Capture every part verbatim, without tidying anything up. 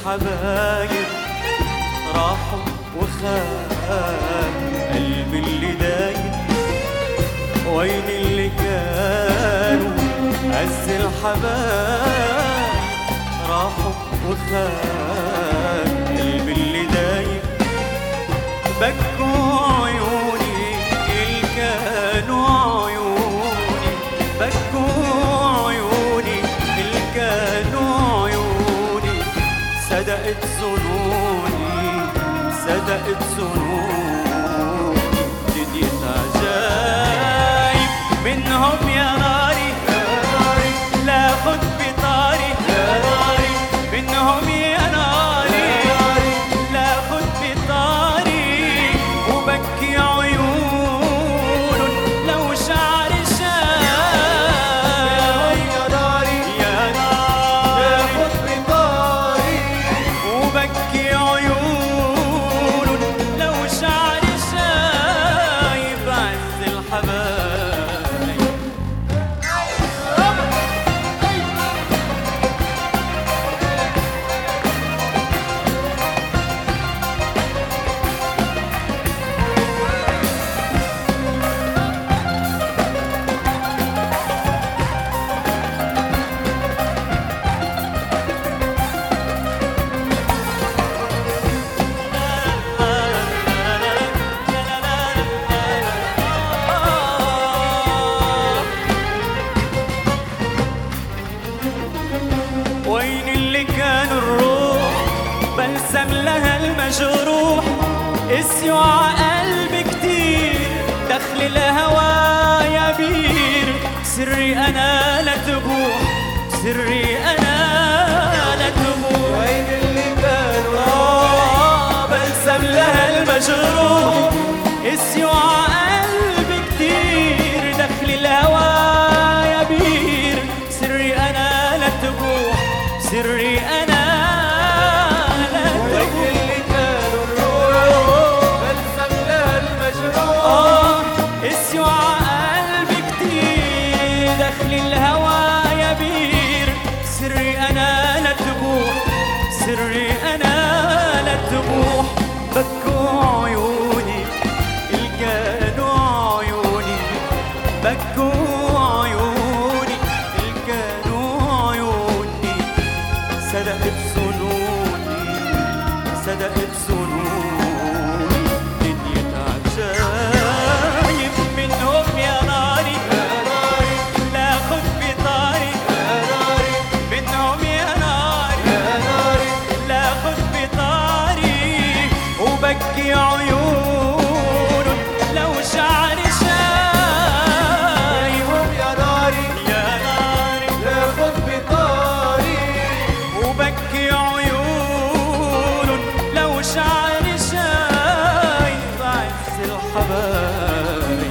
الحبايب راحوا وخان قلبي اللي دايب. وين اللي كانوا عز الحبايب راحوا وخان قلبي اللي دايب. بكوا عيوني اللي كانوا عيوني، بكوا عيوني اللي كانوا عيوني. صدقت ظنوني صدقت ظنوني. دنيا عجايب منهم يا ناري لا خد بطاري، منهم يا ناري لا خد بطاري. وبكي عيون لو شعر شاي يا ناري يا ناري لا خد بطاري. وبكي عيون لو شعر شاي بعز الحبايب. وين اللي كان الروح بلسم لها المجروح. اسيوا عقلبي كتير دخل الهوى يا بير. سري انا لا تبوح سري انا لا تبوح. وين اللي كان الروح بلسم لها المجروح. اسيوا عقلبي كتير دخل الهوى يا بير. سري انا لا تبوح سري أنا لا تبوح. اللي كانوا الروح بلسم لها المجروح. اسيوا قلبي كتير دخل الهوى يا بير. سري أنا لا تبوح سري أنا لا تبوح. بكوا عيوني اللي كانوا عيوني، بكوا عيوني اللي كانوا عيوني. صدقت ظنوني صدقت ظنوني. دنيا عجايب منهم يا ناري لا خد بطاري، منهم يا ناري لا خد بطاري. وبكي عيون لو شعر شاي. هم يا ناري يا ناري لا خد بطاري. وبكي عيون لو شعر شاي بعز الحبايب.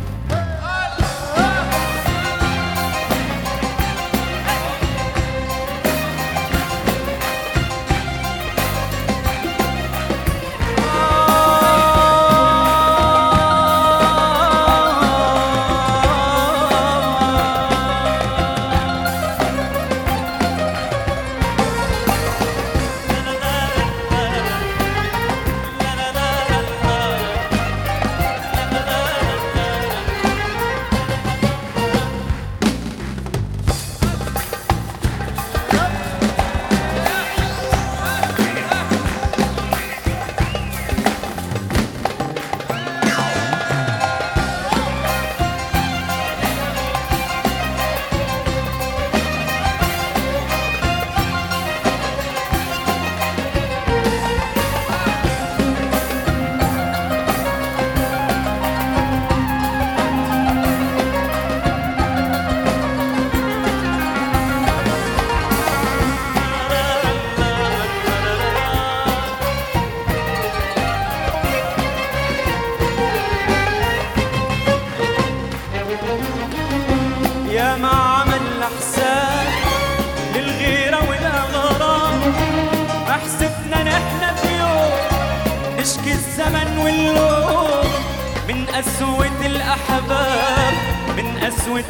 يا ما عمل حساب للغيرة والأغرام. ما حسبنا نحن في يوم نشكي الزمن واللوم من قسوة الأحباب من قسوة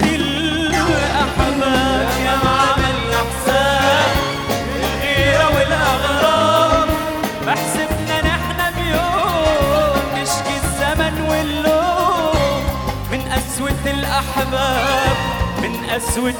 الأحباب. يا ما عمل حساب للغيرة والأغرام. قسوة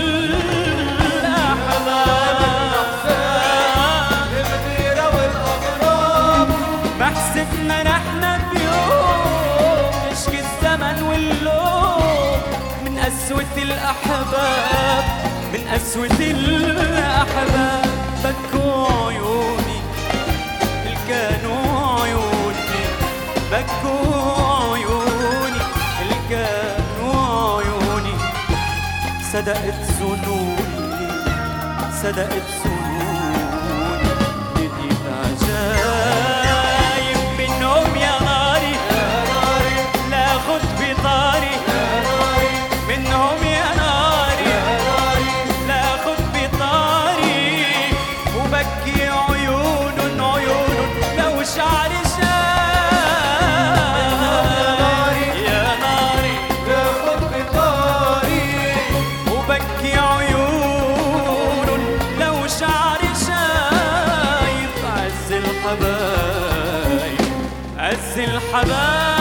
الأحباب الغيرة والأغراب ما حسبنا نحن بيوم نشكي الزمن واللوم من قسوة الأحباب من قسوة الأحباب بكوا عيوني الكانوا عيوني بكوا عيوني الكانوا عيوني صدقت ظنوني صدقت ظنوني لقيت عجايب منهم يا ناري لاخد بطاري منهم يا ناري لاخد بطاري وبكي عيون عيون لو شعري شاي يا ناري لاخد بطاري وبكي عيون لو شعري شايف عز الحبايب عز الحبايب